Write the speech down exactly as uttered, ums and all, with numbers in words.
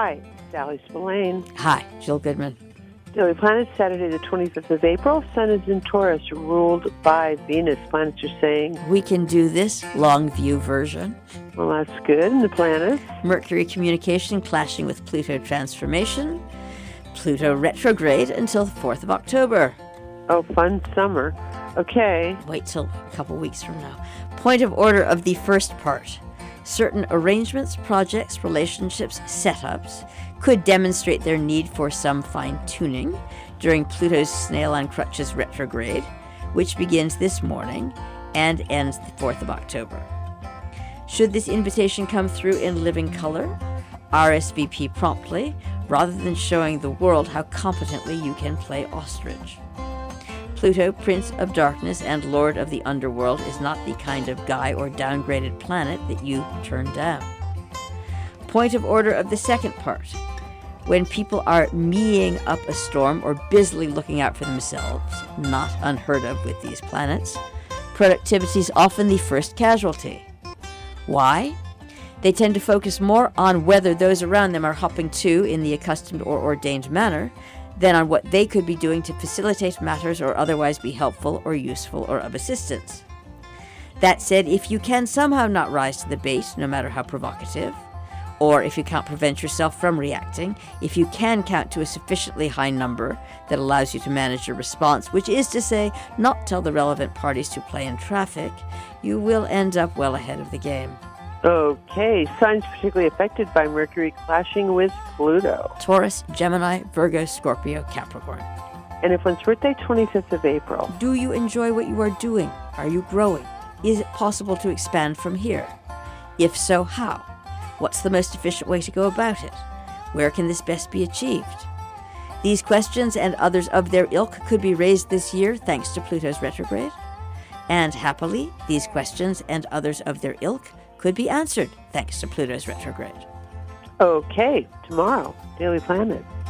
Hi, Sally Spillane. Hi, Jill Goodman. Daily Planet, Saturday the twenty-fifth of April. Sun is in Taurus, ruled by Venus. Planets are saying, we can do this long view version. well, that's good. And the planets? Mercury communication clashing with Pluto transformation. Pluto retrograde until the fourth of October. Oh, fun summer. Okay. Wait till a couple weeks from now. Point of order of the first part. Certain arrangements, projects, relationships, setups could demonstrate their need for some fine-tuning during Pluto's snail on crutches retrograde, which begins this morning and ends the fourth of October. Should this invitation come through in living color, R S V P promptly, rather than showing the world how competently you can play ostrich. Pluto, Prince of Darkness and Lord of the Underworld, is not the kind of guy or downgraded planet that you turn down. Point of order of the second part. When people are meeing up a storm or busily looking out for themselves, not unheard of with these planets, productivity is often the first casualty. Why? They tend to focus more on whether those around them are hopping to in the accustomed or ordained manner than on what they could be doing to facilitate matters or otherwise be helpful or useful or of assistance. That said, if you can somehow not rise to the bait, no matter how provocative, or if you can't prevent yourself from reacting, if you can count to a sufficiently high number that allows you to manage your response, which is to say, not tell the relevant parties to play in traffic, you will end up well ahead of the game. Okay. Signs particularly affected by Mercury clashing with Pluto. Taurus, Gemini, Virgo, Scorpio, Capricorn. And if one's birthday, twenty-fifth of April. Do you enjoy what you are doing? Are you growing? Is it possible to expand from here? If so, how? What's the most efficient way to go about it? Where can this best be achieved? These questions and others of their ilk could be raised this year thanks to Pluto's retrograde. And happily, these questions and others of their ilk could be answered thanks to Pluto's retrograde. Okay. Tomorrow, Daily Planet.